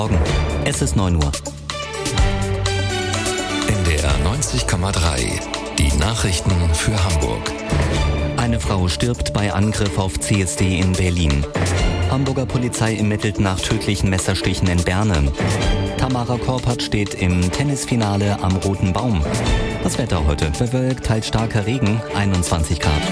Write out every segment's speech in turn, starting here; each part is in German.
Morgen. Es ist 9 Uhr. NDR 90,3. Die Nachrichten für Hamburg. Eine Frau stirbt bei Angriff auf CSD in Berlin. Hamburger Polizei ermittelt nach tödlichen Messerstichen in Berne. Tamara Korpatsch steht im Tennisfinale am Roten Baum. Das Wetter heute: bewölkt, teils starker Regen, 21 Grad.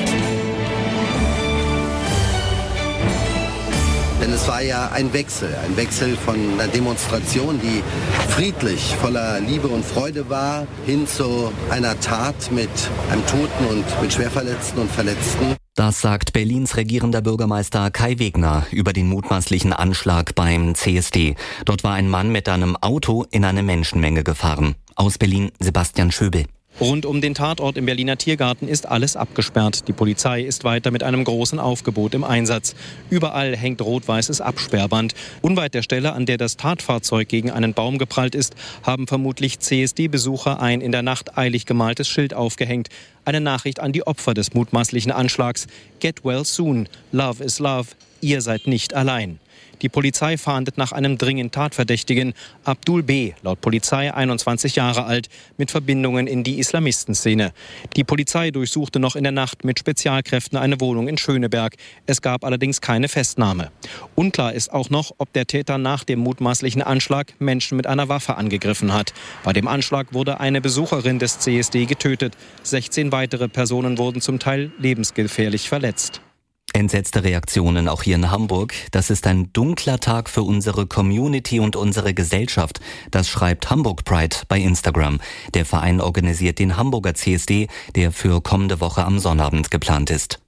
Denn es war ja ein Wechsel von einer Demonstration, die friedlich, voller Liebe und Freude war, hin zu einer Tat mit einem Toten und mit Schwerverletzten und Verletzten. Das sagt Berlins regierender Bürgermeister Kai Wegner über den mutmaßlichen Anschlag beim CSD. Dort war ein Mann mit einem Auto in eine Menschenmenge gefahren. Aus Berlin Sebastian Schöbel. Rund um den Tatort im Berliner Tiergarten ist alles abgesperrt. Die Polizei ist weiter mit einem großen Aufgebot im Einsatz. Überall hängt rot-weißes Absperrband. Unweit der Stelle, an der das Tatfahrzeug gegen einen Baum geprallt ist, haben vermutlich CSD-Besucher ein in der Nacht eilig gemaltes Schild aufgehängt. Eine Nachricht an die Opfer des mutmaßlichen Anschlags. Get well soon. Love is love. Ihr seid nicht allein. Die Polizei fahndet nach einem dringend Tatverdächtigen. Abdul B., laut Polizei 21 Jahre alt, mit Verbindungen in die Islamistenszene. Die Polizei durchsuchte noch in der Nacht mit Spezialkräften eine Wohnung in Schöneberg. Es gab allerdings keine Festnahme. Unklar ist auch noch, ob der Täter nach dem mutmaßlichen Anschlag Menschen mit einer Waffe angegriffen hat. Bei dem Anschlag wurde eine Besucherin des CSD getötet. 16 weitere Personen wurden zum Teil lebensgefährlich verletzt. Entsetzte Reaktionen auch hier in Hamburg. Das ist ein dunkler Tag für unsere Community und unsere Gesellschaft. Das schreibt Hamburg Pride bei Instagram. Der Verein organisiert den Hamburger CSD, der für kommende Woche am Sonnabend geplant ist.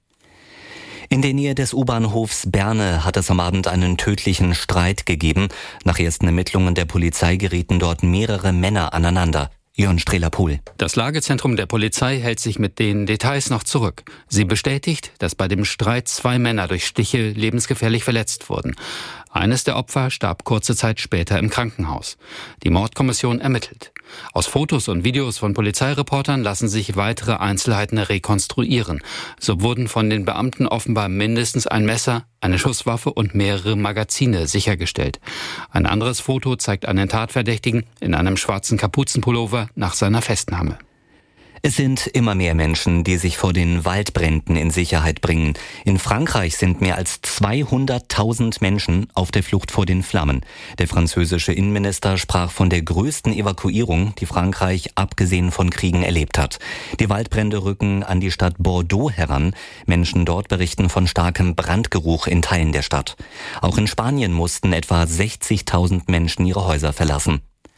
In der Nähe des U-Bahnhofs Berne hat es am Abend einen tödlichen Streit gegeben. Nach ersten Ermittlungen der Polizei gerieten dort mehrere Männer aneinander. Jörn Strehler-Pohl. Das Lagezentrum der Polizei hält sich mit den Details noch zurück. Sie bestätigt, dass bei dem Streit 2 Männer durch Stiche lebensgefährlich verletzt wurden. Eines der Opfer starb kurze Zeit später im Krankenhaus. Die Mordkommission ermittelt. Aus Fotos und Videos von Polizeireportern lassen sich weitere Einzelheiten rekonstruieren. So wurden von den Beamten offenbar mindestens ein Messer, eine Schusswaffe und mehrere Magazine sichergestellt. Ein anderes Foto zeigt einen Tatverdächtigen in einem schwarzen Kapuzenpullover nach seiner Festnahme. Es sind immer mehr Menschen, die sich vor den Waldbränden in Sicherheit bringen. In Frankreich sind mehr als 200.000 Menschen auf der Flucht vor den Flammen. Der französische Innenminister sprach von der größten Evakuierung, die Frankreich abgesehen von Kriegen erlebt hat. Die Waldbrände rücken an die Stadt Bordeaux heran. Menschen dort berichten von starkem Brandgeruch in Teilen der Stadt. Auch in Spanien mussten etwa 60.000 Menschen ihre Häuser verlassen.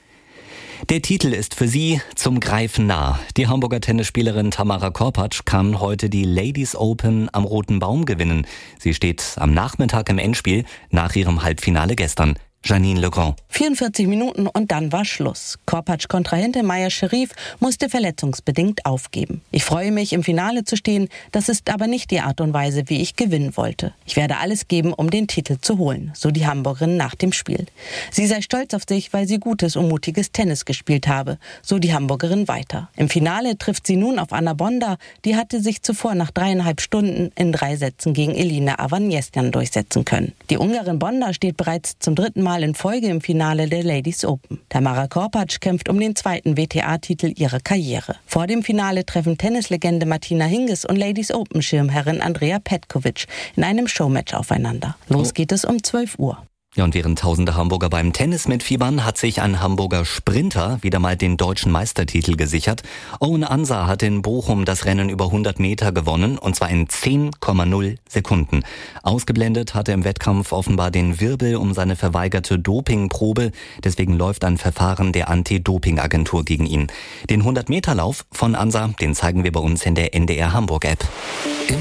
Der Titel ist für sie zum Greifen nah. Die Hamburger Tennisspielerin Tamara Korpatsch kann heute die Ladies Open am Roten Baum gewinnen. Sie steht am Nachmittag im Endspiel nach ihrem Halbfinale gestern. Janine Legrand. 44 Minuten und dann war Schluss. Korpatsch-Kontrahentin Maya Sherif musste verletzungsbedingt aufgeben. Ich freue mich, im Finale zu stehen. Das ist aber nicht die Art und Weise, wie ich gewinnen wollte. Ich werde alles geben, um den Titel zu holen, so die Hamburgerin nach dem Spiel. Sie sei stolz auf sich, weil sie gutes und mutiges Tennis gespielt habe, so die Hamburgerin weiter. Im Finale trifft sie nun auf Anna Bonda. Die hatte sich zuvor nach 3,5 Stunden in 3 Sätzen gegen Elina Avaniesyan durchsetzen können. Die Ungarin Bonda steht bereits zum 3. Mal in Folge im Finale der Ladies Open. Tamara Korpatsch kämpft um den 2. WTA-Titel ihrer Karriere. Vor dem Finale treffen Tennislegende Martina Hingis und Ladies Open-Schirmherrin Andrea Petkovic in einem Showmatch aufeinander. Los geht es um 12 Uhr. Ja, und während tausende Hamburger beim Tennis mitfiebern, hat sich ein Hamburger Sprinter wieder mal den deutschen Meistertitel gesichert. Owen Ansah hat in Bochum das Rennen über 100 Meter gewonnen, und zwar in 10,0 Sekunden. Ausgeblendet hat er im Wettkampf offenbar den Wirbel um seine verweigerte Dopingprobe. Deswegen läuft ein Verfahren der Anti-Doping-Agentur gegen ihn. Den 100-Meter-Lauf von Ansah, den zeigen wir bei uns in der NDR Hamburg-App.